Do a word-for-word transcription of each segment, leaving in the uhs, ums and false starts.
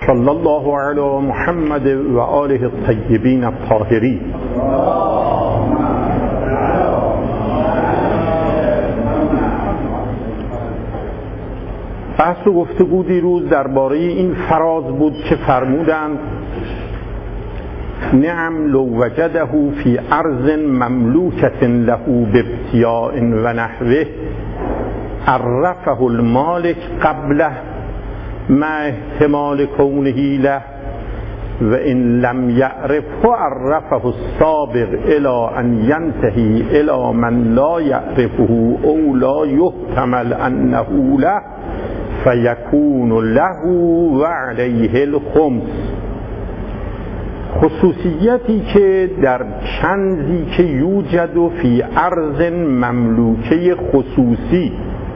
صلی الله علی محمد و آله الطیبین الطاهرین. بحث و گفتگو دیروز درباره این فراز بود که فرمودند نعم لو وجده فی ارض مملوکة له بابتیاء و نحوه عرفه المالک قبله مع احتمال کونه له و ان لم یعرفه عرفه السابق الى ان ینتهی الى من لا یعرفه او لا یحتمل انه له فیکون له و علیه الخمس. خصوصیتی که در کنزی که یوجد و فی ارض مملوکه خصوصی،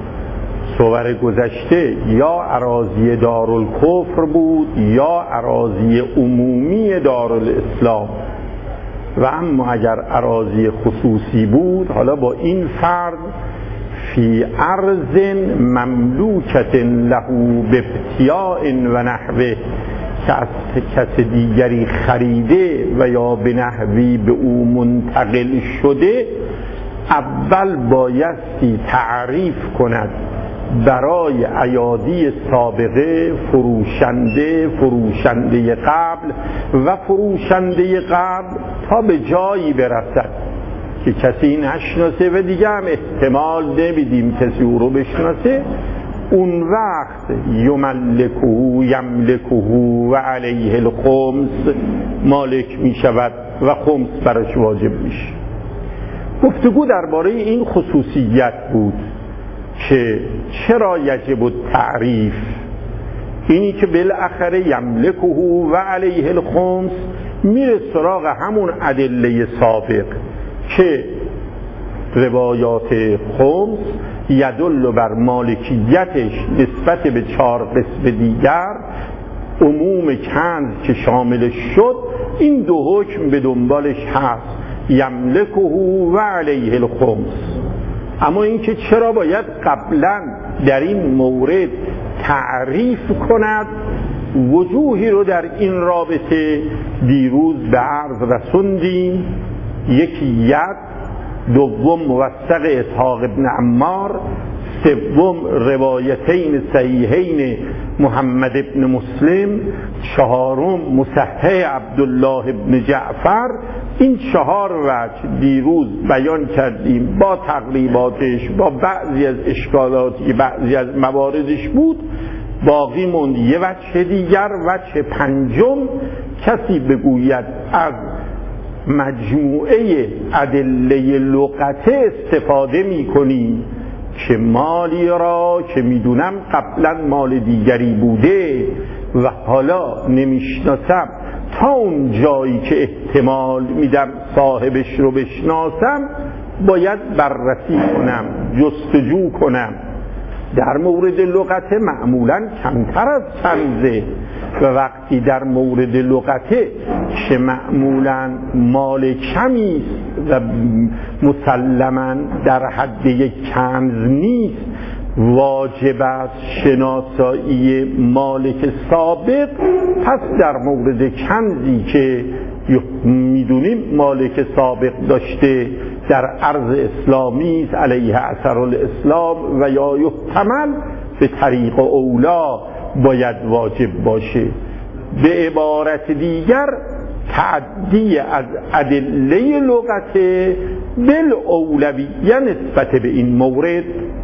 صور گذشته یا اراضی دارالکفر بود یا اراضی عمومی دارالاسلام، و اما اگر اراضی خصوصی بود حالا با این فرض فی ارض مملوکة له بابتیاء و نحوه که از کس دیگری خریده و یا به نحوی به او منتقل شده، اول بایستی تعریف کند برای ایادی سابقه فروشنده فروشنده قبل و فروشنده قبل تا به جایی برسد که کسی نشناسه و دیگه هم احتمال نمیدیم کسی او رو بشناسه. اون وقت یملکه یملکه و علیه الخمس مالک می شود و خمس برش واجب میشه. گفتگو درباره این خصوصیت بود که چرا یجب التعریف، اینی که بالاخره یملکه و علیه الخمس میره سراغ همون ادله سابق که روایات خمس یدل بر مالکیتش نسبت به چهار قسم دیگر، عموم کنز که شاملش شد، این دو حکم به دنبالش هست، یملکه و علیه الخمس. اما اینکه چرا باید قبلا در این مورد تعریف کند، وجوهی رو در این رابطه دیروز به عرض رسوندیم. یکی ید، دوم موثق اسحاق ابن عمار، سوم روایتین صحیحین محمد ابن مسلم، چهارم مصحح عبدالله ابن جعفر. این چهار وجه دیروز بیان کردیم با تقریباتش، با بعضی از اشکالاتی بعضی از مواردش بود. باقی موند یه وجه دیگر، وجه پنجم، کسی بگوید از مجموعه ادله لغته استفاده می کنیم که مالی را که میدونم قبلا مال دیگری بوده و حالا نمیشناسم، تا اون جایی که احتمال میدم صاحبش رو بشناسم باید بررسی کنم، جستجو کنم. در مورد لغته معمولا کمتر از چنزه، و وقتی در مورد لغته که معمولا مال کمی و مسلما در حد یک کنز نیست، واجب است شناسایی مالک سابق. پس در مورد کنزی که میدونیم مالک سابق داشته در ارض اسلامی است علیه اثر الاسلام و یا یحتمل به طریق اولا باید واجب باشه. به عبارت دیگر تعدی از ادله لغته بالاولویه نسبت به این مورد.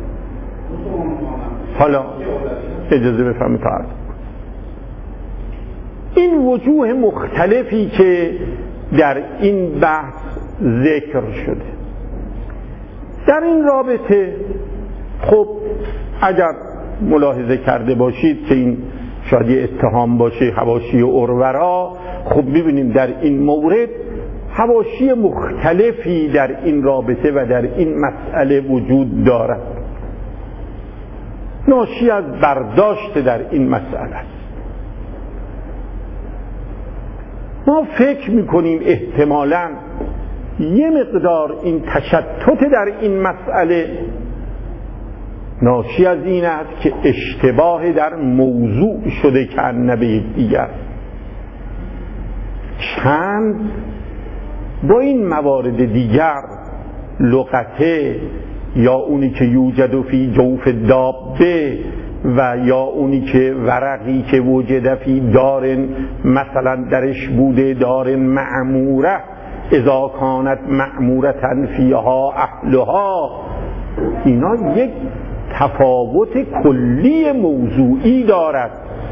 حالا اجازه بفرمایید تا عرض. این وجوه مختلفی که در این بحث ذکر شده در این رابطه، خب اگر ملاحظه کرده باشید که این شاید اتهام باشه حواشی اورورا، خب می‌بینیم در این مورد حواشی مختلفی در این رابطه و در این مسئله وجود دارد، ناشی از برداشت در این مسئله است. ما فکر میکنیم احتمالاً یه مقدار این تشتت در این مسئله ناشی از این است که اشتباه در موضوع شده کنه به دیگر. چند با این موارد دیگر لغته یا اونی که یوجد فی جوف دابه و یا اونی که ورقی که وجد فی دارن مثلا درش بوده دارن معموره اذا کانت معمورتن فیها اهلها، اینا یک تفاوت کلی موضوعی دارد.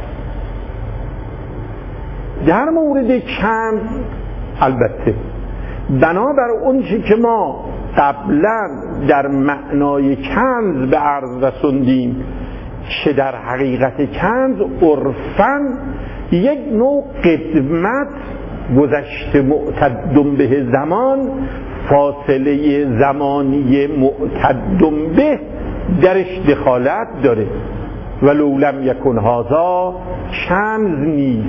در مورد چند البته بنابر اون چی که ما قبلا در معنای کنز به عرض رسوندیم که در حقیقت کنز عرفاً یک نوع قدمت گذشته معتدم به زمان، فاصله زمانی معتدم به درش دخالت داره. ولو لم یکن هذا کنز نیست.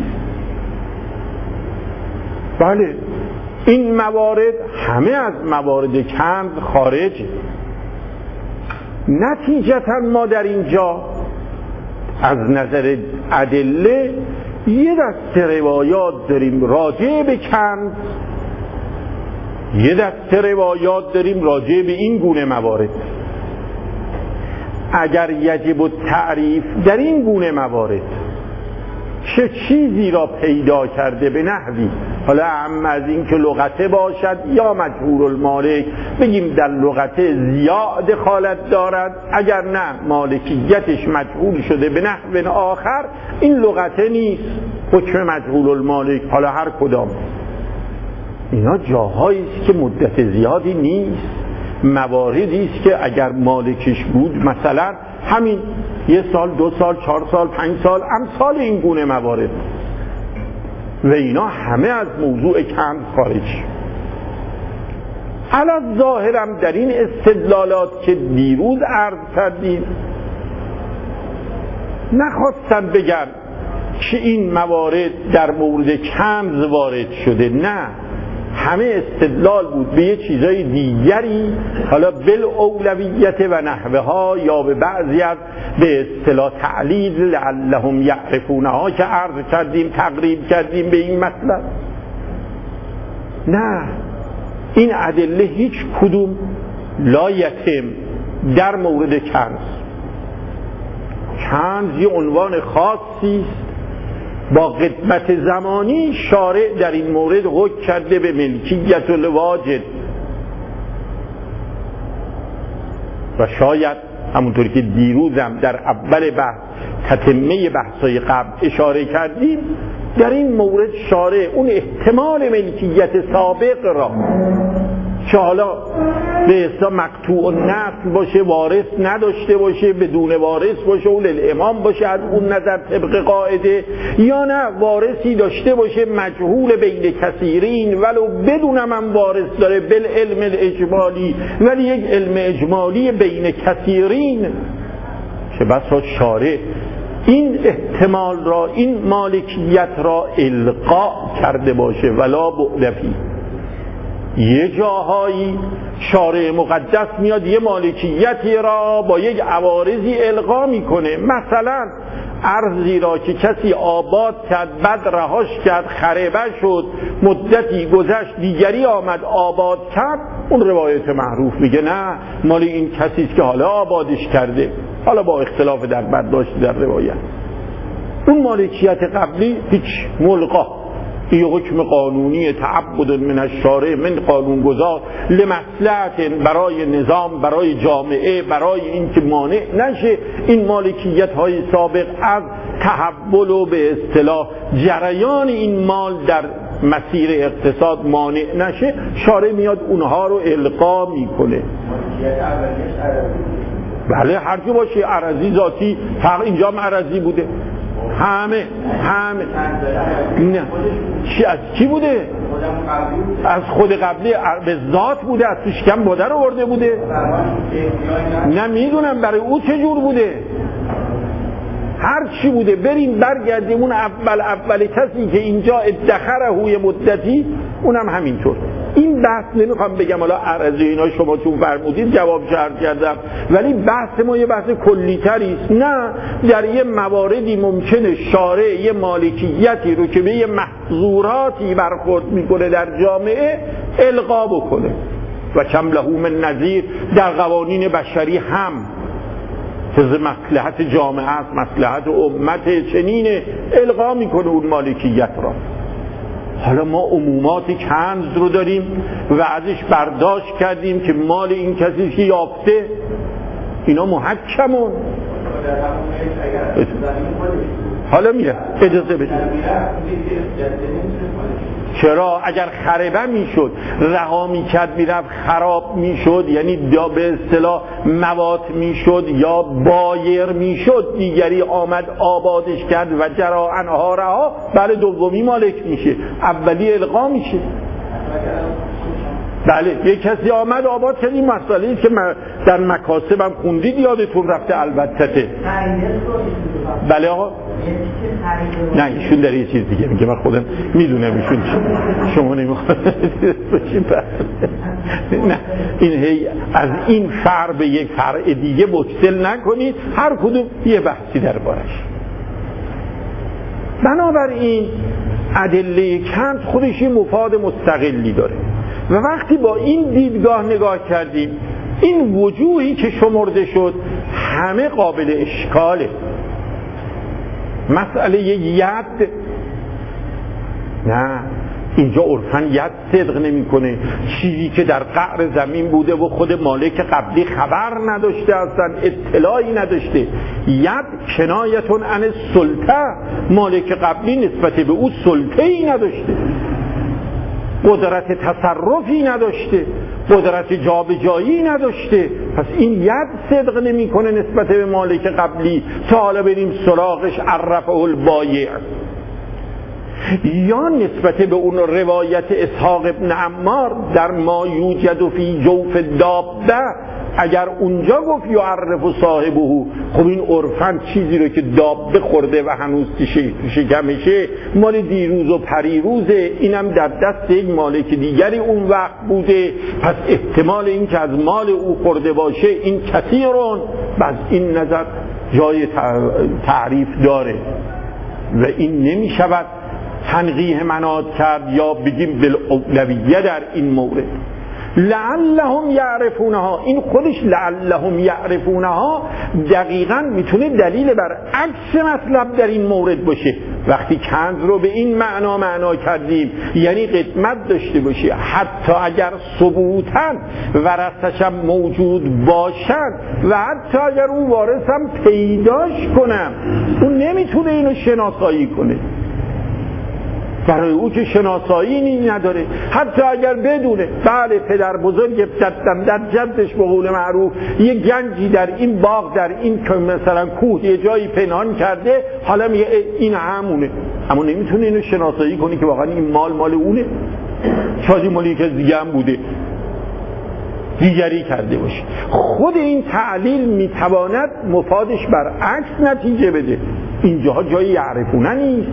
بله این موارد همه از موارد کنز خارجه. نتیجتا ما در اینجا از نظر ادله یه دست روایات داریم راجع به کنز، یه دست روایات داریم راجع به این گونه موارد. اگر یجب التعریف در این گونه موارد چه چیزی را پیدا کرده به نحوی، حالا هم از این که لغته باشد یا مجهول المالک، بگیم در لغته زیاد دخالت دارد، اگر نه مالکیتش مجهول شده به نحو آخر، این لغته نیست، حکم مجهول المالک. حالا هر کدام اینا جاهایی است که مدت زیادی نیست، مواردی است که اگر مالکش بود مثلا همین یه سال، دو سال، چهار سال، پنج سال، امثال این گونه موارد، و اینا همه از موضوع کنز خارج. علاوه ظاهرم در این استدلالات که دیروز عرض کردیم نخواستن بگن که این موارد در مورد کنز وارد شده، نه، همه استدلال بود به یه چیزای دیگری، حالا بالاولویت و نحوها یا به بعضی از به اصطلاح تعلیل لعلهم یعرفونها که عرض کردیم، تقریب کردیم به این مطلب. نه، این ادله هیچ کدوم لا یتم در مورد کنز. کنز یه عنوان خاصی است با قدمت زمانی، شارع در این مورد حکم کرده به ملکیت الواجد و شاید همونطور که دیروزم در اول بحث تتمه بحثای قبل اشاره کردیم، در این مورد شارع اون احتمال ملکیت سابق را که حالا به اصطلاح مقطوع النسل باشه، وارث نداشته باشه، بدون وارث باشه، اول الامام باشه از اون نظر طبق قاعده، یا نه وارثی داشته باشه مجهول بین کثیرین ولو بدونم هم وارث داره بالعلم الاجمالی، ولی یک علم اجمالی بین کثیرین که بسا شارع این احتمال را، این مالکیت را القا کرده باشه ولا بعدفی. یه جاهایی شارع مقدس میاد یه مالکیتی را با یک عوارضی القا میکنه، مثلا ارضی را که کسی آباد کرد بعد رهاش کرد، خربه شد، مدتی گذشت دیگری آمد آباد کرد، اون روایت معروف میگه نه مال این کسی است که حالا آبادش کرده، حالا با اختلاف در برداشت در روایت. اون مالکیت قبلی هیچ ملغا، این حکم قانونی تعبد من الشارع من قانونگذار لمصلحت برای نظام، برای جامعه، برای اینکه مانع نشه این مالکیت های سابق از تحول و به اصطلاح جریان این مال در مسیر اقتصاد مانع نشه، شارع میاد اونها رو القا میکنه. بله هرچی باشه، عرضی ذاتی، فقط اینجا هم عرضی بوده، همه همه نه چی از کی بوده؟ از خود قبلی به ذات بوده، از توش کم بوده رو ورده بوده، نه میدونم برای او چجور بوده، هر چی بوده. بریم برگردیم اون اول اول کسی که اینجا ادخره هوی مدتی، اونم همینطور این بحث نمیخوام بگم حالا عرضه اینا شما چون فرمودید جواب شرط کردم، ولی بحث ما یه بحث کلی تری است. نه، در یه مواردی ممکنه شارع یه مالکیتی رو که به یه محظوراتی برخورد میکنه در جامعه الغا بکنه و کم له من نظیر. در قوانین بشری هم جز مصلحت جامعه است، مصلحت امت، چنین الغا میکنه اون مالکیت را. حالا ما عمومات کنز رو داریم و ازش برداشت کردیم که مال این کسی که یافته، اینا محکمون. حالا میره اجازه بدید. چرا؟ اگر خربه میشد، رها میکرد میرفت خراب میشد، یعنی به اصطلاح موات میشد یا بایر میشد، دیگری آمد آبادش کرد و جرا انها رها، برای دومی مالک میشه، اولی الغا میشه. بله، یک کسی آمد آباد کرد. این مسئله است که در مکاسبم خوندید، یادتون رفته البته. بله آقا، نه ایشون در یه چیز دیگه میگه، من خودم میدونم ایشون شما نمیخواید باشین. نه، این هی از این فرع به یک فرع دیگه مشتل نکنید، هر کدوم یه بحثی در بارش. بنابراین ادله کنز خودش یه مفاد مستقلی داره و وقتی با این دیدگاه نگاه کردیم، این وجوهی که شمرده شد همه قابل اشکاله. مسئله ید، نه، اینجا عرفاً ید صدق نمی کنه. چیزی که در قعر زمین بوده و خود مالک قبلی خبر نداشته، اصلا اطلاعی نداشته. ید کنایتون عن سلطه، مالک قبلی نسبت به او سلطه‌ای نداشته، قدرت تصرفی نداشته، قدرت جابجایی نداشته. پس این ید صدق نمی کنه نسبت به مالک قبلی. تا حالا بریم سراغش عرفه البایع. یا نسبت به اون روایت اسحاق ابن عمار در ما یوجد فی جوف دابه، اگر اونجا گفت یعرف صاحبه، خب این عرفاً چیزی رو که دابه خورده و هنوز شکمشه مال دیروز و پریروزه، اینم در دست یک مالک دیگری اون وقت بوده، پس احتمال این که از مال او خورده باشه این کثیرون. بس این نظر جای تعریف داره و این نمی شود تنقیح مناد کرد یا بگیم بالاولویه در این مورد. لعلهم یعرفونها، این خودش لعلهم یعرفونها دقیقاً میتونه دلیل بر عکس مطلب در این مورد باشه. وقتی کنز رو به این معنا معنا کردیم، یعنی قدمت داشته باشه، حتی اگر ثبوتاً ورثش هم موجود باشن و حتی اگر اون وارث هم پیداش کنم، اون نمیتونه اینو شناسایی کنه. برای او که شناسایی نداره. حتی اگر بدونه بله پدر بزرگ جدم در جدش به قول معروف یه گنجی در این باغ، در این مثلا کوه یه جایی پنهان کرده، حالا میگه این همونه، اما نمیتونه اینو شناسایی کنی که واقعا این مال مال اونه، شاید مالی که دیگه هم بوده دیگری کرده باشه. خود این تعلیل میتواند مفادش برعکس نتیجه بده. اینجاها جای یعرفونه نیست.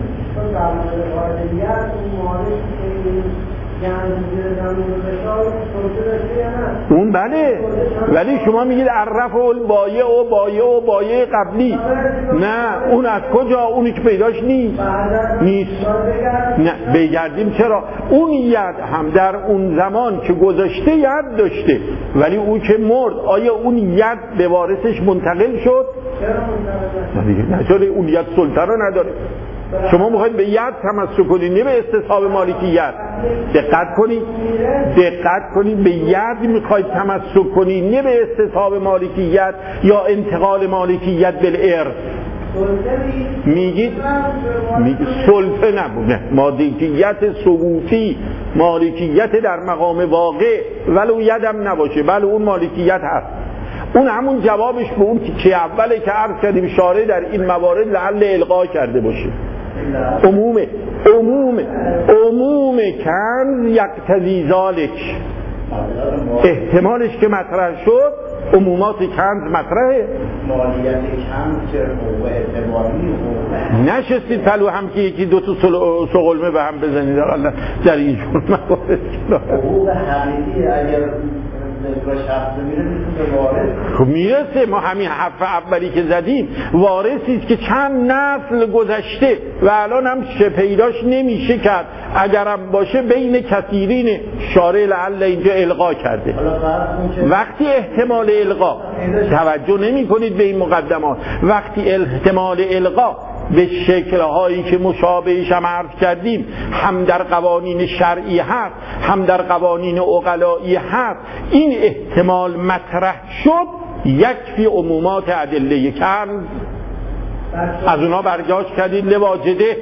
اون بله، ولی شما میگید عرف و بایع و بایع و بایع قبلی، نه اون از کجا؟ اونی که پیداش نیست نیست نه بگردیم. چرا؟ اون ید هم در اون زمان که گذاشته ید داشته، ولی اون که مرد آیا اون ید به وارثش منتقل شد؟ نه چرا؟ اون ید سلطه رو نداره. شما میخواید به ید تمسک کنید، نه به استصحاب مالکیت. دقت کنید دقت کنید به ید میخواید تمسک کنید، نه به استصحاب مالکیت یا انتقال مالکیت بالارث. میگید میگید سلطه نبود، مالکیت ثبوتی، مالکیت در مقام واقع، ولو یدم نباشه، بله اون مالکیت هست. اون همون جوابش به اون که اوله که عرض کردیم شارع در این موارد لعل القا کرده باشه. عموم عموم عموم کنز یقتضی ذالک، احتمالش که مطرح شد عمومات کنز مطرحه. مالیت کنز چه حقوق اعتباری نشستید پلو هم که یکی دو تا سقلمه به هم بزنید در این جور موارد. حقوق حقیقی اگر با شخص میره میتونه وارث. خب میرسه. ما همین حرف اولی که زدیم وارثی است که چند نسل گذشته و الان هم پیداش نمیشه کرد، اگرم باشه بین کثیرین شارع لعل اینجا القا کرده. وقتی احتمال القا، توجه نمی کنید به این مقدمات، وقتی احتمال القا به شکل‌هایی که مشابهش هم عرض کردیم هم در قوانین شرعی هست هم در قوانین عقلایی هست، این احتمال مطرح شد، یکفی عمومات ادله کنز از اونا برجاش کردید لواجده.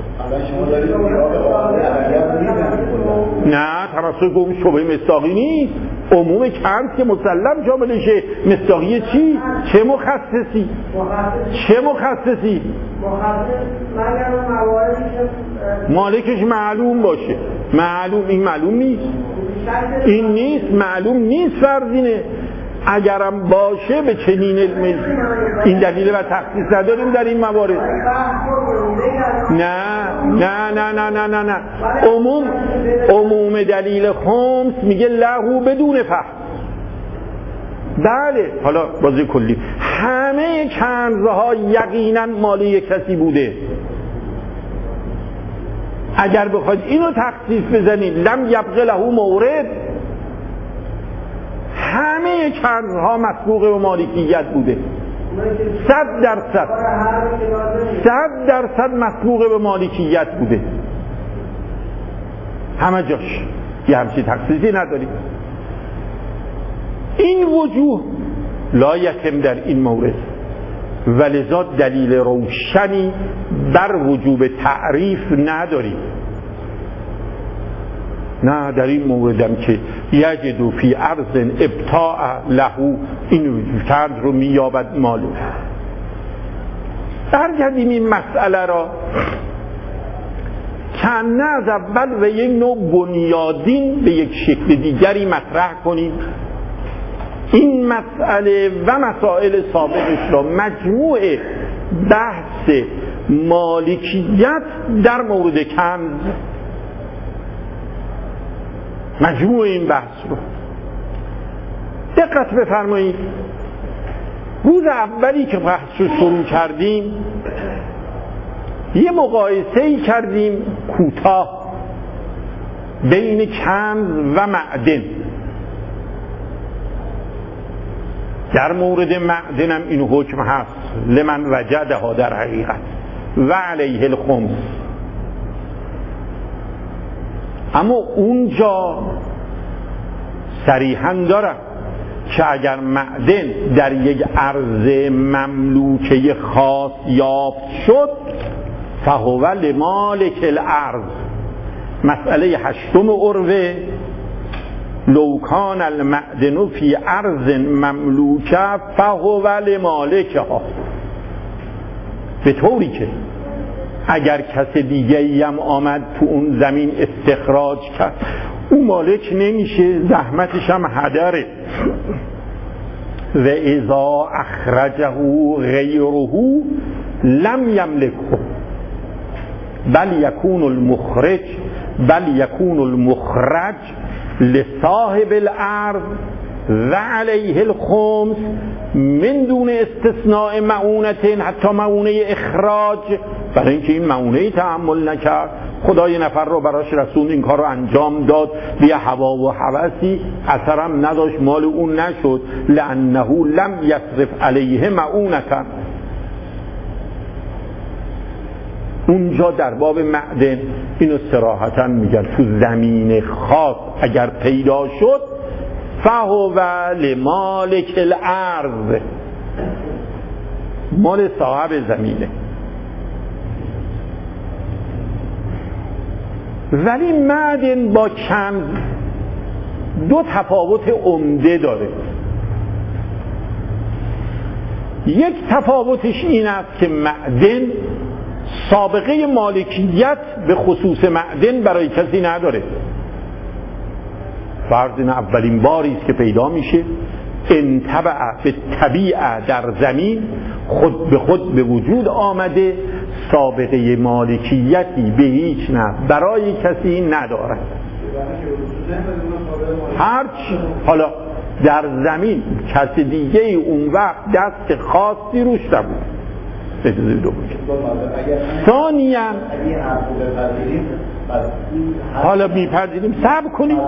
نه تمسک به اون شبه مصداقی نیست. عموم کنز که مسلم شاملشه، مصداقی چی؟ چه مخصصی؟ چه مخصصی؟ مالکش معلوم باشه. معلوم این معلوم نیست. این نیست معلوم نیست فرضینه. اگرم باشه به چنین این دلیل و تخصیص نداریم در این موارد. نه نه نه نه نه نه نه عموم عموم دلیل خمس میگه لهو بدون فهم. بله حالا بازی کلی همه کنزها یقینا مالی کسی بوده. اگر بخواید اینو تخصیص بزنید لم یبقى له مورد، همه کنزها مسبوق به مالکیت بوده. صد درصد صد درصد مسبوق به مالکیت بوده همه جاش. یه همچین تخصیصی نداریم. این وجوه لا یتم در این مورد، ولذا دلیل روشنی بر وجوب تعریف نداریم. نه در این موردم که یجد فی ارض ابتاع له، این کنز رو مییابد مالک. برگردیم این مسئله را چند از اول و یک نوع بنیادین به یک شکل دیگری مطرح کنیم. این مسئله و مسائل سابقش را مجموع بحث مالکیت در مورد کنز، مجموع این بحث رو دقت بفرمایید. روز اولی که بحث رو شروع کردیم یه مقایسه‌ای کردیم کوتاه بین کنز و معدن. در مورد معدنم این حکم هست لمن وجدها در حقیقت و علیه الخمس. اما اونجا صریحاً دارم که اگر معدن در یک عرض مملوکه خاص یافت شد فهو لمالک الارض. مسئله هشتم عروه لو کان المعدن فی ارض مملوکه فهو لمالکها، به طوری که اگر کس دیگه‌ای هم آمد تو اون زمین استخراج کرد اون مالک نمیشه، زحمتش هم هدره. و اذا اخرجه غیره لم یملکه بل یکون المخرج بل یکون المخرج لصاحب الارض و علیه الخمس من دون استثناء معونت، حتی معونه اخراج، برای اینکه این معونه تحمل نکرد. خدا یه نفر رو براش رسول این کار رو انجام داد، بیا هوا و هوسی اثرم نداشت، مال اون نشد، لانه لم یصرف علیه معونتا. اونجا در باب معدن اینو صراحتا میگن تو زمین خاص اگر پیدا شد فهو لمالک الارض، مال صاحب زمینه. ولی معدن با کنز دو تفاوت عمده داره. یک تفاوتش این است که معدن سابقه مالکیت به خصوص معدن برای کسی نداره. فرض این اولین باری است که پیدا میشه، انتبع به طبیعه در زمین خود به خود به وجود آمده، سابقه مالکیتی به هیچ نحو برای کسی ندارد. هرچی حالا در زمین کسی دیگه اون وقت دست خاصی روش نبود. اجازه دو ثانیاً حالا میپذیریم صبر کنیم.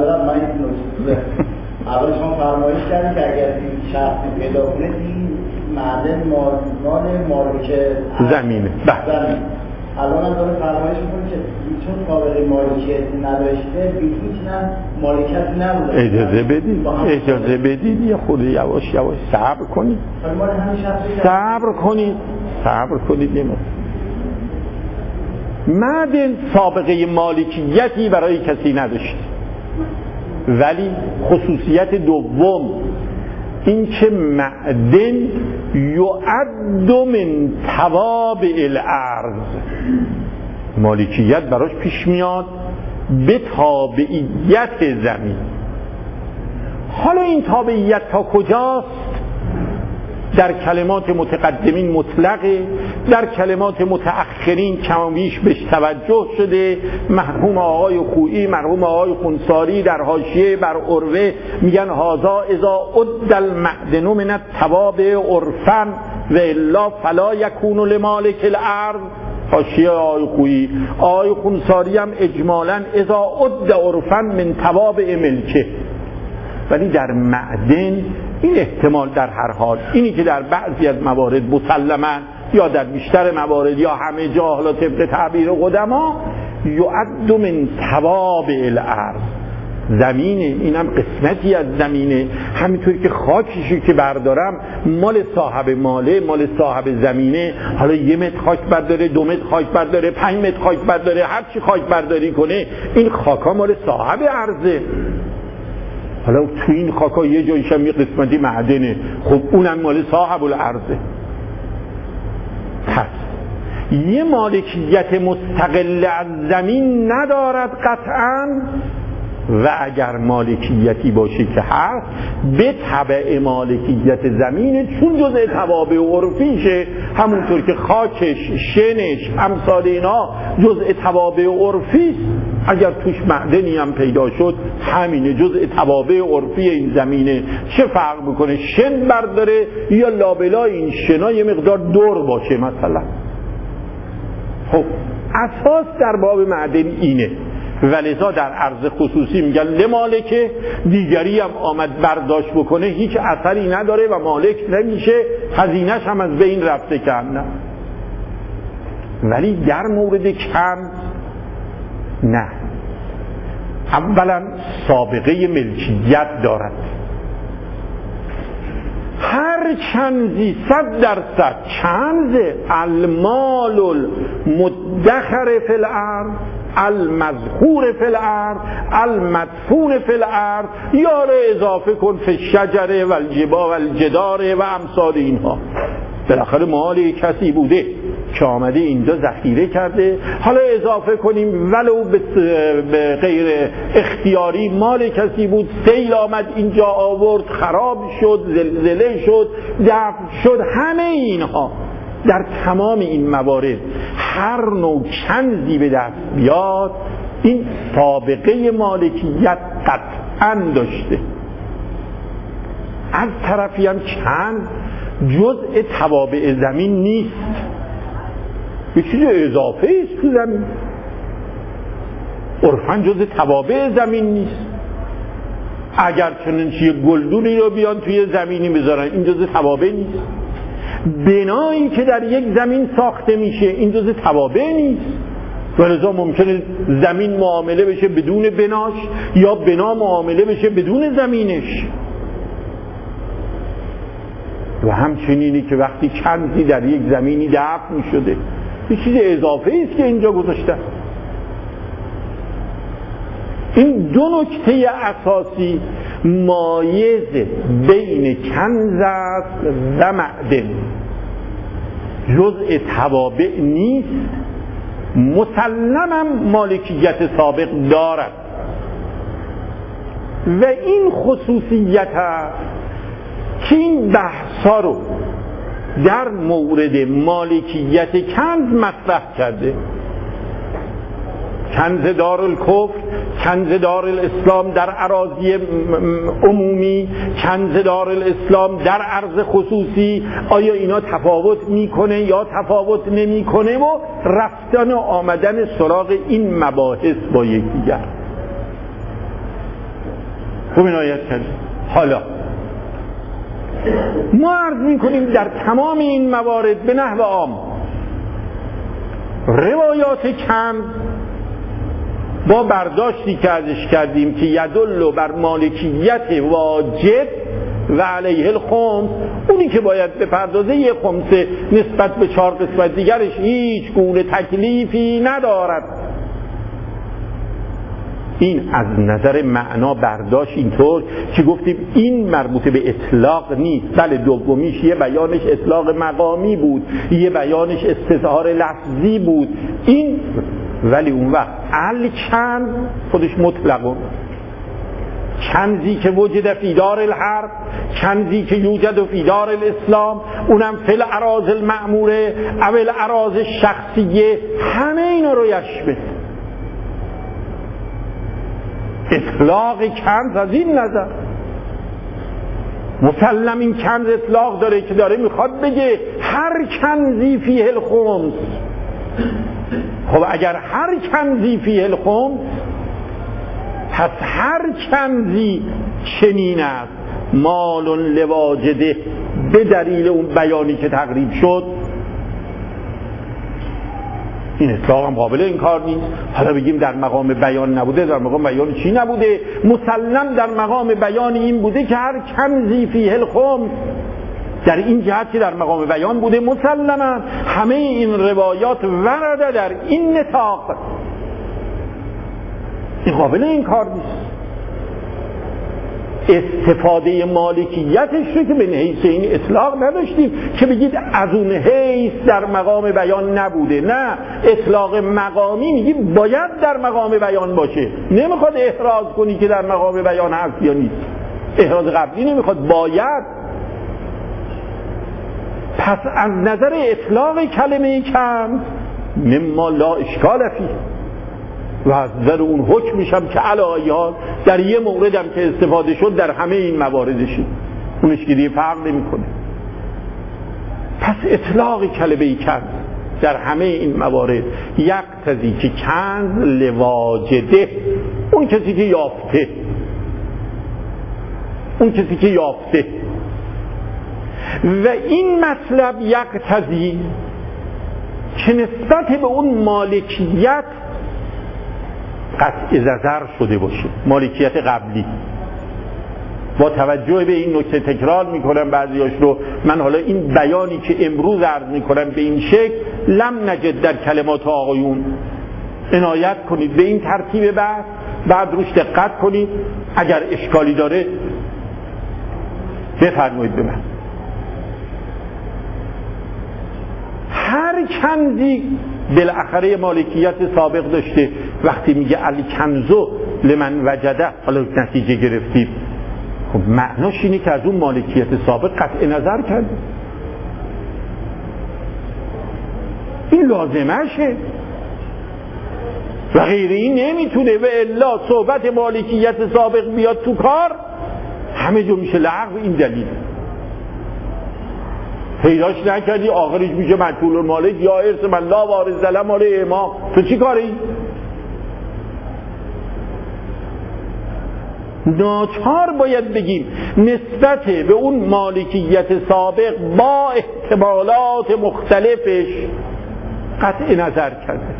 اول شما فرمایش کردید که اگر این شخصی پیدا کنه این معدن مال مال مالک زمینه. بله. الان هم داره فرمایش میکنه که چون سابقه مالکیتی نداشته به هیچ نه مالکیتی نبوده. اجازه بدید اجازه بدید یه خود یواش یواش صبر کنید صبر کنید صبر کنید یه معدن سابقه مالکیتی برای کسی نداشت، ولی خصوصیت دوم این که معدن یعد من توابع الارض، مالکیت براش پیش میاد به تابعیت زمین. حالا این تابعیت تا کجاست؟ در کلمات متقدمین مطلقه، در کلمات متأخرین کم و بیش بهش توجه شده. مرحوم آقای خویی، مرحوم آقای خونساری در حاشیه بر عروه میگن هذا اذا عد المعدن من التوابع عرفا و الا فلا یکون لمالک الارض. حاشیه آقای خویی. آقای خونساری هم اجمالا اذا عد عرفا من توابع ملکه. ولی در معدن این احتمال در هر حال اینی که در بعضی از موارد مسلما یا در بیشتر موارد یا همه جا حالا طبق تعبیر قدما یعد من توابع الارض، زمینه، اینم قسمتی از زمینه. همینطوری که خاکشی که بردارم مال صاحب ماله، مال صاحب زمینه. حالا یه متر خاک برداره، دو متر خاک برداره، پنج متر خاک برداره، هر چی خاک برداری کنه این خاکا مال صاحب ارضه. حالا تو این خاکا یه جایش هم یه قسمتی معدنه، خب اونم مال صاحب الارضه. پس یه مالکیت مستقل از زمین ندارد قطعاً، و اگر مالکیتی باشه که هست به تبع مالکیت زمینه، چون جزء توابع عرفیشه. همونطور که خاکش، شنش، امثال اینا جزء توابع عرفیست، اگر توش معدنی هم پیدا شد همینه، جزء توابع عرفی این زمینه. چه فرق میکنه شن برداره یا لابلا این شنا یه مقدار دور باشه مثلا. خب اساس در باب معدن اینه، ولذا در عرض خصوصی میگن لمالکه، دیگری هم آمد برداشت بکنه هیچ اثری نداره و مالک نمیشه، هزینه‌ش هم از بین رفته کم. نه، ولی در مورد کم نه. اولا سابقه ملکیت دارد، هر چندی صد درصد چند المال المدخر فی الارض، المذخور فی الارض، المدفون فی الارض، یا را اضافه کن فی الشجر و الجبال و الجدار و امثال اینها. بالاخره مال کسی بوده که آمده اینجا ذخیره کرده، حالا اضافه کنیم ولو به غیر اختیاری مال کسی بود، سیل آمد اینجا آورد، خراب شد، زلزله شد، دفن شد. همه اینها در تمام این موارد هر نوع کنزی به دست بیاد این سابقه مالکیت قطعاً داشته. از طرفی هم کنز جزء توابع زمین نیست، یه چیز اضافه است تو زمین. عرفاً جزء توابع زمین نیست. اگر چنانچه یه گلدونی رو بیان توی زمینی بذارن این جزء توابع نیست. بنایی که در یک زمین ساخته میشه این جزء توابع نیست، ولذا ممکنه زمین معامله بشه بدون بناش یا بنا معامله بشه بدون زمینش. و همچنینی که وقتی کنزی در یک زمینی دفن شده یه چیز اضافه است که اینجا گذاشته. این دو نکته اساسی مایز بین کنز است و معدن، جزء توابع نیست، مسلماً مالکیت سابق دارد. و این خصوصیت است که این بحثا رو در مورد مالکیت کنز مطرح کرده. کنز دارالکفر، کنز دارالاسلام در اراضی عمومی، کنز دارالاسلام در ارض خصوصی، آیا اینا تفاوت میکنه یا تفاوت نمیکنه و رفتن و آمدن سراغ این مباحث با یکدیگر. خوب عنایت کرد. حالا ما عرض میکنیم در تمام این موارد به نحو عام روایات کنز با برداشتی که ازش کردیم که یدل بر مالکیت واجب و علیه الخمس، اونی که باید بپردازه یک خمسه نسبت به چهار قسمت دیگرش هیچ گونه تکلیفی ندارد. این از نظر معنا برداشت اینطور که گفتیم این مربوط به اطلاق نیست، بله دومیش یه بیانش اطلاق مقامی بود، یه بیانش استظهار لفظی بود، این ولی اون وقت الکنز خودش مطلقه، کنزی که وجد فی دار الحرب، کنزی که یوجد فی دار الاسلام، اونم فی الاراضی المأموره او الاراضی الشخصیه، همه اینا رو یشمل. اطلاق کنز از این نظر مسلم این کنز اطلاق داره که داره میخواد بگه هر کنزی فیه الخمس. خب اگر هر کنزی فیه الخمس، پس هر کنزی چنین است مال لواجده به دلیل اون بیانی که تقریب شد. این اطلاق هم قابل انکار نیست. حالا بگیم در مقام بیان نبوده، در مقام بیان چی نبوده؟ مسلم در مقام بیان این بوده که هر کنزی فیه الخمس، در این جهت که در مقام بیان بوده مسلما همه این روایات ورده در این نطاق، این قابل انکار نیست. استفاده مالکیتش رو که به حیث این اطلاق نداشتیم که بگید از اون حیث در مقام بیان نبوده، نه، اطلاق مقامی میگی باید در مقام بیان باشه، نمیخواد احراز کنی که در مقام بیان هست یا نیست، احراز قبلی نمیخواد، باید. پس از نظر اطلاق کلمه کنز مما لا اشکال فیه و از نظر اون حکم میشم که علایات در یه موردم که استفاده شد در همه این مواردشه، اونش که دیگه فرق نمی کنه. پس اطلاق کلمه کنز در همه این موارد یقتضی که کنز لواجده، اون کسی که یافته، اون کسی که یافته و این مطلب یقتضی که نسبت به اون مالکیت قطع نظر شده باشه، مالکیت قبلی. با توجه به این نکته تکرار میکنم بعضیاش رو، من حالا این بیانی که امروز عرض میکنم به این شکل لم نجد در کلمات آقایون، عنایت کنید به این ترتیب بحث، بعد روش دقت کنید، اگر اشکالی داره بفرمایید به من. هر کنزی بالاخره مالکیت سابق داشته. وقتی میگه الکنزو لمن وجده، حالا نتیجه گرفتید، خب معناش اینه که از اون مالکیت سابق قطع نظر کرده، این لازمشه و غیر این نمیتونه. و الا صحبت مالکیت سابق بیاد تو کار همه جو میشه لغو. این دلیل پیداش نکردی آخرش میشه مجهول المالک یا ارث من لا وارث له مال امام، تو چی کاری؟ ناچار باید بگیم نسبت به اون مالکیت سابق با احتمالات مختلفش قطع نظر کرده.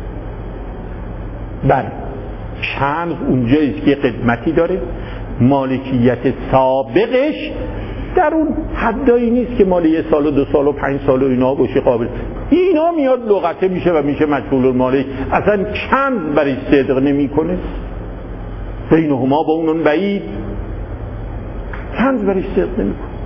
بله چند اونجاییست که قدمتی داره، مالکیت سابقش در اون حدایی نیست که مال یه سال و دو سال و پنج سال و اینا باشه قابل، اینا میاد لغته میشه و میشه مجهول المالک، اصلا چند برای صدق نمی کنه، بینهما با اونون بعید، چند برای صدق نمی کنه.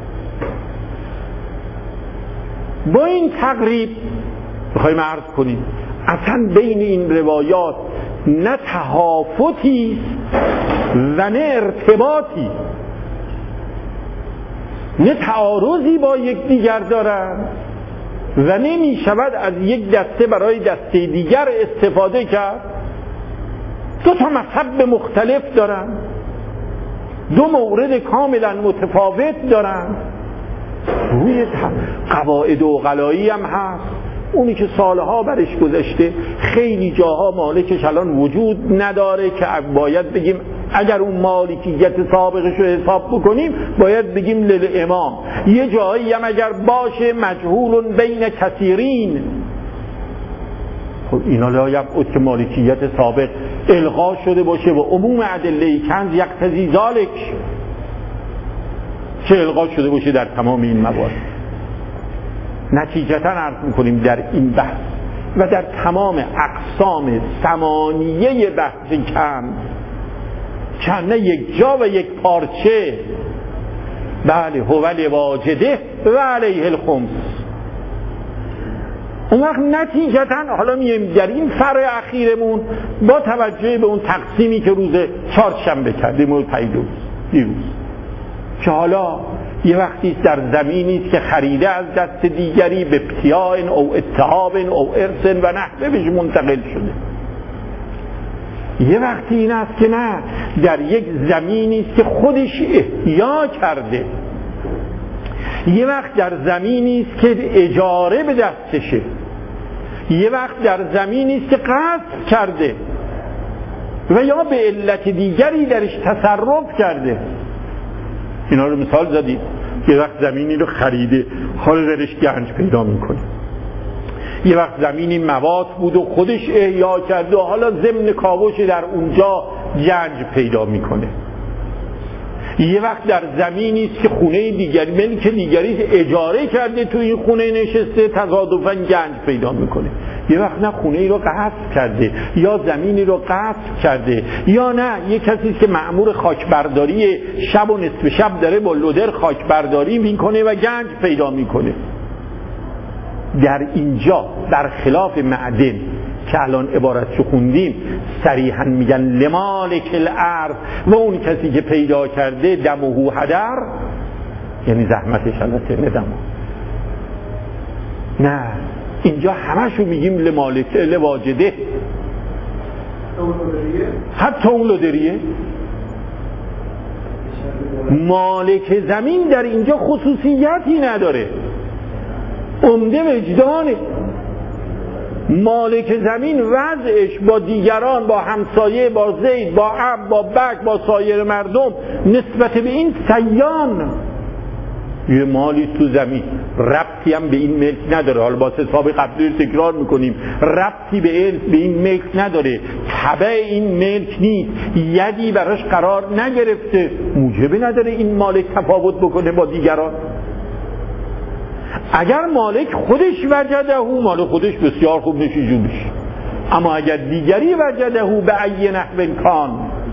با این تقریب بخوایم عرض کنیم اصلا بین این روایات نه تهافتی و نه ارتباطی. نه تعارضی با یکدیگر دارند و نمی شود از یک دسته برای دسته دیگر استفاده کرد. دو تا مذهب مختلف دارند، دو مورد کاملا متفاوت دارند. روی قواعد و غلایی هم هست، اونی که سالها برش گذشته خیلی جاها مالکش الان وجود نداره که باید بگیم اگر اون مالکیت سابقش رو حساب بکنیم باید بگیم للامام. یه جایی هم اگر باشه مجهول بین کثیرین. خب اینا لا یبعد که مالکیت سابق الغا شده باشه و عموم ادله کنز یقتضی ذالک که الغا شده باشه در تمام این موارد. نتیجتا عرض میکنیم در این بحث و در تمام اقسام ثمانیه بحث کنز، کنه یک جا و یک پارچه، بله هو لواجده و علیه الخمس. اون وقت نتیجتا حالا میایم در این فرع اخیرمون با توجه به اون تقسیمی که روز چهارشنبه کردیم و پیدوز دیروز که حالا یه وقتی در زمینی است که خریده از دست دیگری به ابتیاع او اتهاب او ارث و نحوه بهش منتقل شده. یه وقتی این است که نه، در یک زمینی است که خودش احیا کرده. یه وقت در زمینی است که اجاره به دستشه. یه وقت در زمینی است که قصد کرده و یا به علت دیگری درش تصرف کرده. اینا رو مثال زدید. یه وقت زمینی رو خریده، حال درش گنج پیدا میکنه. یه وقت زمینی مواد بود و خودش احیا کرده و حالا ضمن کاوش در اونجا گنج پیدا میکنه. یه وقت در زمینی است که خونه دیگری ملک دیگری اجاره کرده، تو این خونه نشسته تصادفاً گنج پیدا میکنه. یه وقت نه خونه ای رو غصب کرده یا زمینی رو غصب کرده، یا نه یه کسی که مأمور خاکبرداری شب و نصف شب داره با لودر خاکبرداری میکنه و گنج پیدا میکنه. در اینجا برخلاف معدن که الان عبارتشو خوندیم صریحا میگن لمالک الارض و اون کسی که پیدا کرده دمه هدر، یعنی زحمتش البته ندمه. نه اینجا همشو میگیم لمالک لواجده، حتی اون لودریه. مالک زمین در اینجا خصوصیتی نداره، عمده وجدانه. مالک زمین وضعش با دیگران، با همسایه، با زید، با عب، با بک، با سایر مردم نسبت به این سیان. یه مالی تو زمین ربطی هم به این ملک نداره. حالا با حساب قبلی رو تکرار میکنیم، ربطی به این به این ملک نداره، تبع این ملک نیست، یدی براش قرار نگرفته، موجبه نداره این مالک تفاوت بکنه با دیگران. اگر مالک خودش وجده او، مال خودش بسیار خوب نشی جونش، اما اگر دیگری وجده او به ای نحو کان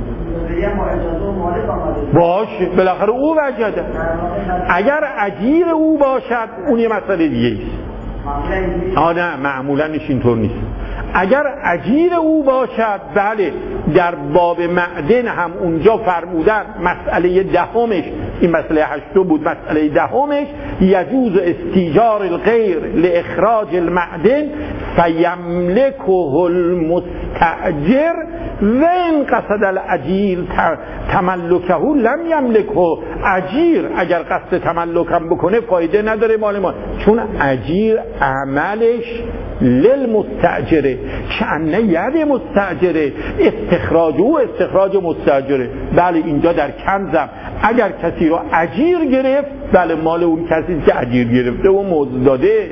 باش بالاخره او وجده. اگر اجیر او باشد اون یه مسئله دیگه است. آه نه معمولا اینطور نیست. اگر اجیر او باشد بله، در باب معدن هم اونجا فرمودن مسئله دهمش، این مسئله هشتم بود، مسئله دهمش یجوز استیجار الغیر لاخراج المعدن فیملکه المستأجر و ان قصد الاجیر تملکه لم یملکه. اجیر اگر قصد تملکم بکنه فایده نداره مال ما، چون اجیر عملش للمستأجره، کأنه ید مستأجره، استخراج او استخراج مستأجره. بله اینجا در کنزم اگر کسی رو اجیر گرفت، بله مال اون کسی که اجیر گرفته و موضوع داده.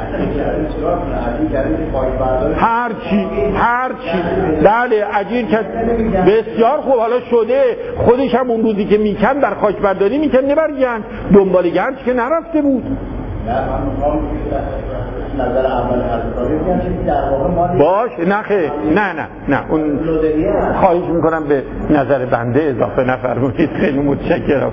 هر چی هر چی بله اجیر کرد بسیار خوب، حالا شده خودش هم اون روزی که میکن در خاک برداری میکن نبرگن دنبال گنج که نرفته بود. باش نخه نه نه نه اون خواهش میکنم به نظر بنده اضافه نفرمونید، خیلی متشکرم.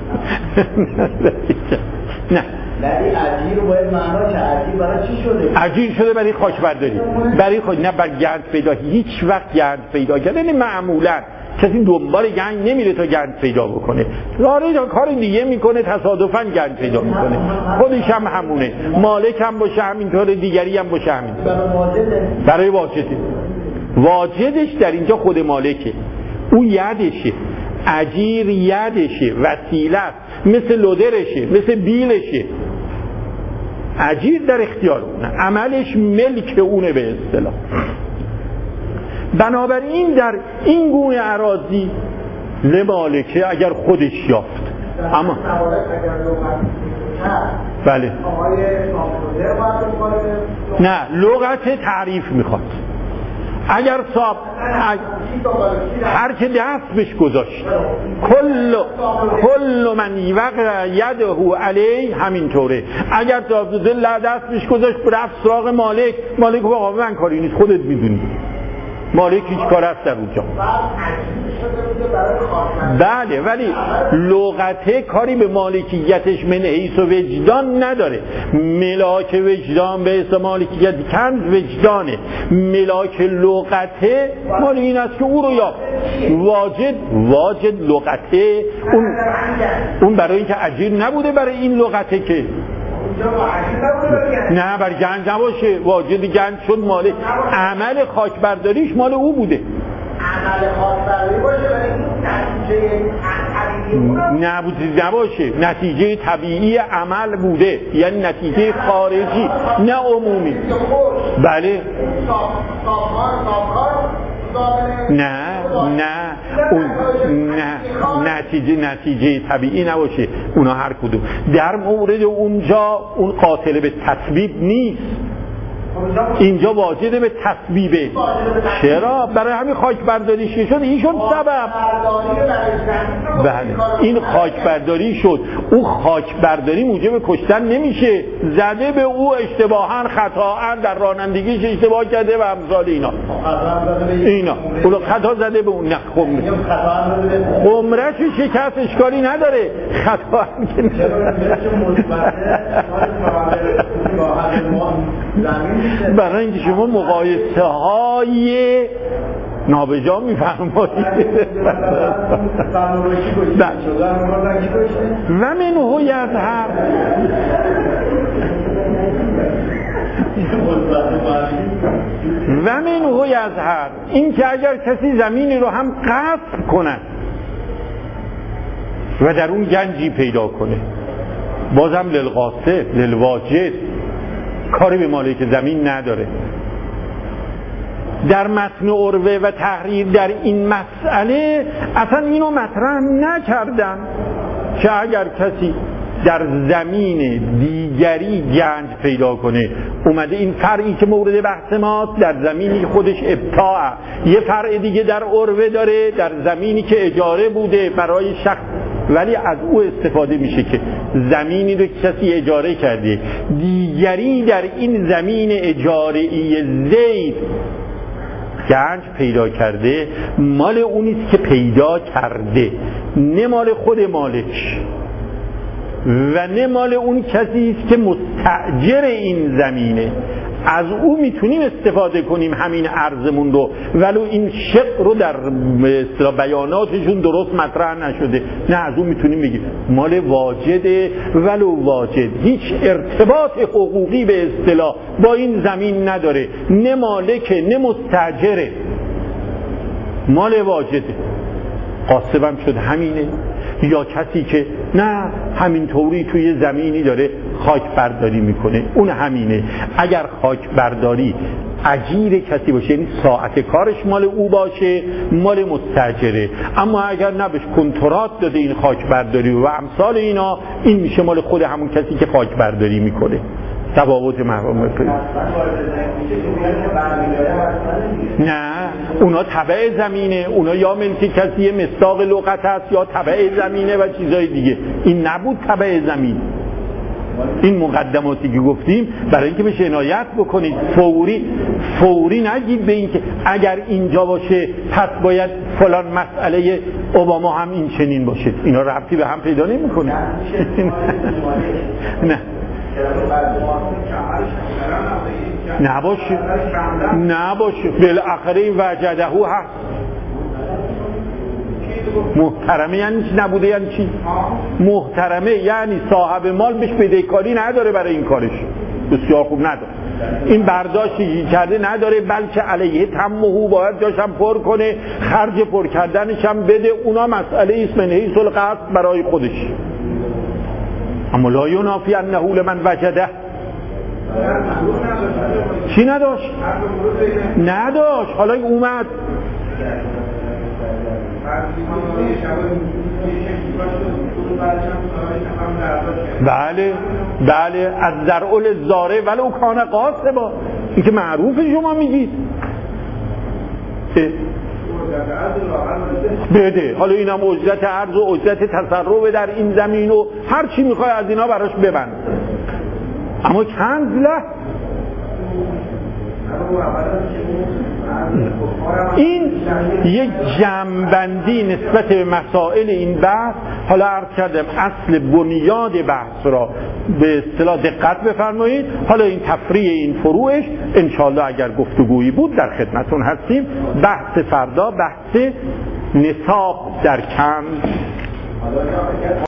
نه ولی اجیر باید معناش اجیر برای چی شده؟ اجیر شده برای خاک برداری، برای خاک، نه برای گنج پیدا. هیچ وقت گنج پیدا کردن معمولا کسی دنبال گنج نمیره تا گنج پیدا بکنه، داره کار دیگه میکنه، تصادفاً گنج پیدا میکنه. خودش هم همونه، مالک هم باشه همینطور، دیگری هم باشه همینطور. برای واجده، واجدش در اینجا خود مالکه، او یدشه، اجیر یدشه، وسیله است، مثل لودرشه، مثل بیلشه. اجیر در اختیار اونه، عملش ملک اونه به اصطلاح. بنابراین در این گونه اراضی لمالکه اگر خودش یافت. اما بله نه، لغت تعریف میخواد. اگر صاحب هر که دست بهش گذاشت، کل کل من وقع یده علی، همینطوره. اگر دست بهش گذاشت رفت سراغ مالک، مالک آقا من کاری نیست، خودت میدونی، مالک هیچ کار است در اونجا. بله، ولی لغته کاری به مالکیتش من حیث و وجدان نداره. ملاک وجدان به اسم مالکیت کند وجدانه، ملاک لغته مال این است که او رو یافت. واجد واجد لغته اون اون برای اینکه اجیر نبوده، برای این لغته که نه برای گنج نباشه. واجد گنج شد مال عمل خاک برداریش مال او بوده. عمل خاک برداری باشه ولی نتیجه نبوده نباشه، نتیجه طبیعی عمل بوده، یعنی نتیجه خارجی نه عمومی. بله نه نه اون نه نتیجه نتیجه طبیعی نباشه. اونا هر کدوم در مورد اونجا اون قاتل به تسبیب نیست، اینجا واجد به تسبیبه. چرا؟ برای همین خاک برداری شد، این شد سبب. بله این خاک برداری شد. او خاک برداری موجب کشتن نمیشه، زده به او اشتباهاً خطااً در رانندگیش اشتباه کرده و امثال اینا اینا اون خطا زده به اون. نه خمره خمرهش شکست اشکالی نداره، خطا هم که برای اینکه شما مقایسه های نابجا میفرمایید. و منه یظهر، و منه یظهر، این که اگر کسی زمینی رو هم غصب کنه و در اون گنجی پیدا کنه، بازم للغاصب للواجد، کاری به مالک زمین نداره. در متن عروه و تحریر در این مسئله اصلا اینو مطرح نکردن که اگر کسی در زمین دیگری گنج پیدا کنه، اومده این فرعی که مورد بحث ماست در زمینی خودش ابتاع، یه فرع دیگه در عروه داره در زمینی که اجاره بوده برای شخص، ولی از او استفاده میشه که زمینی رو کسی اجاره کرده، دیگری در این زمین اجاره‌ای زید گنج پیدا کرده، مال اونیست که پیدا کرده، نه مال خود مالک و نه مال اون کسی است که مستأجر این زمینه. از او میتونیم استفاده کنیم همین ارزمون رو، ولو این شق رو در اصطلاح بیاناتشون درست مطرح نشده، نه از او میتونیم بگیم مال واجده، ولو واجد هیچ ارتباط حقوقی به اصطلاح با این زمین نداره، نه مالکه نه مستأجره، مال واجده. قاسبم شد همینه، یا کسی که نه همینطوری توی زمینی داره خاک برداری میکنه، اون همینه. اگر خاک برداری اجیر کسی باشه، یعنی ساعت کارش مال او باشه، مال مستاجره. اما اگر نه بهش کنترات داده این خاک برداری و امثال اینا، این میشه مال خود همون کسی که خاک برداری میکنه. تفاوت مفهوم پیدا. نه اونا تبع زمینه، اونا یا ملک کسی مصداق لغت است یا تبع زمینه و چیزای دیگه. این نبود تبع زمین. این مقدماتی که گفتیم برای اینکه بهش عنایت بکنید، فوری فوری نگید به اینکه اگر اینجا باشه پس باید فلان مسئله اوباما هم این چنین باشه. اینا ربطی به هم پیدا نمی‌کنه. نه نباشه، نباشه بالاخره این وجده هست. محترمه یعنی چی؟ نبوده یعنی چی؟ محترمه یعنی صاحب مال بهش بدهکاری نداره برای این کارش، بسیار خوب نداره، این برداشتی کرده نداره، بلکه علیه تمهو باید جاشم پر کنه، خرج پر کردنش هم بده. اونا مسئله ایست من حیث القصد برای خودش. اما لا ینافی انه لمن وجده چی نداشت؟ نداشت. حالا اومد بله بله از ذرعل زاره ولو کان قاسبا، این که معروف شما میگید بده. حالا اینم اجرت عرض و اجرت تصرف در این زمین و هر چی میخوای از اینا براش ببند، اما کنز له. این یک جمع‌بندی نسبت به مسائل این بحث. حالا عرض کردم اصل بنیاد بحث را به اصطلاح دقت بفرمایید. حالا این تفریع این فروعش انشاءالله اگر گفتگویی بود در خدمتون هستیم. بحث فردا بحث نصاب در کنز